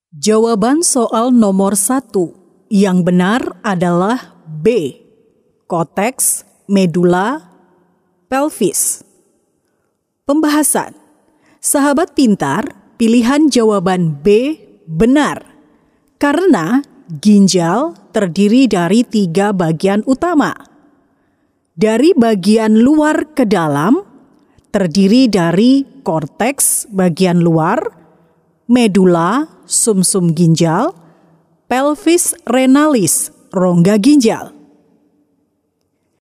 Jawaban soal nomor 1 yang benar adalah B. Korteks, medula, pelvis. Pembahasan. Sahabat pintar, pilihan jawaban B benar. Karena ginjal terdiri dari 3 bagian utama. Dari bagian luar ke dalam, terdiri dari korteks bagian luar, medula, sumsum ginjal, pelvis renalis, rongga ginjal.